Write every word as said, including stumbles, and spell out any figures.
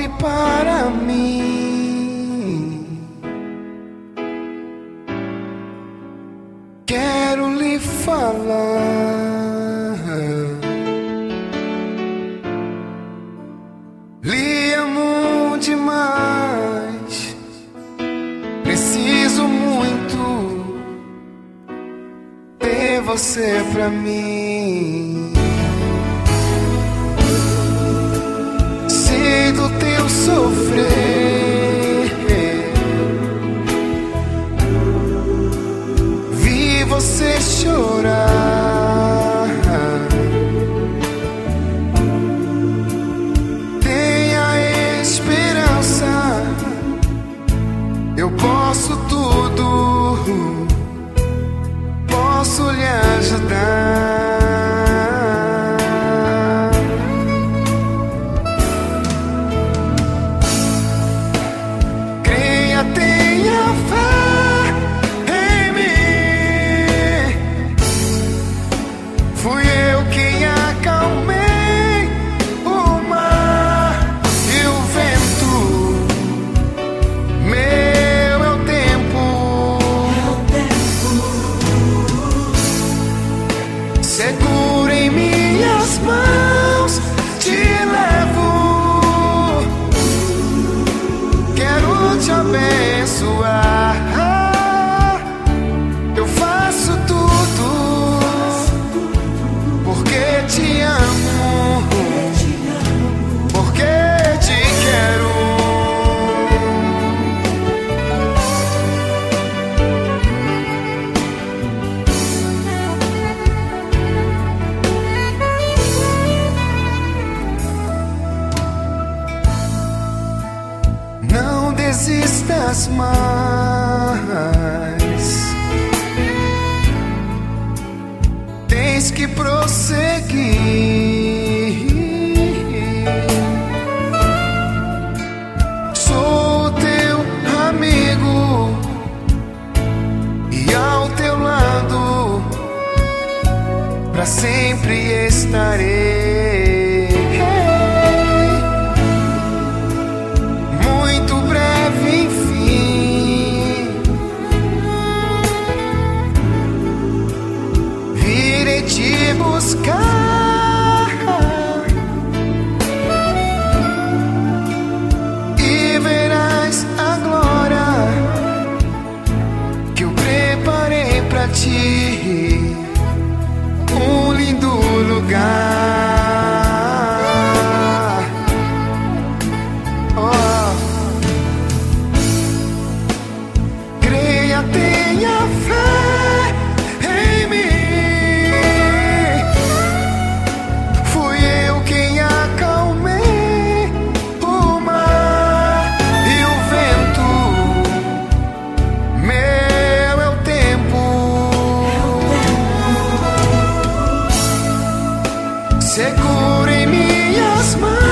olhe para mim. Quero lhe falar. Lhe amo demais. Preciso muito ter você pra mim. Sei do teu sofrer, vi você chorar. Tenha esperança, eu posso tudo, posso lhe ajudar. Segura em minhas mãos, te levo. Quero te abençoar. Eu faço tudo porque te amo, porque te quero. Não desistas mais, tens que prosseguir. Sou teu amigo e ao teu lado pra sempre estarei. Te buscar e verás a glória que eu preparei pra ti, um lindo lugar. Oh. Creia, tenha fé. Segura em minhas mãos.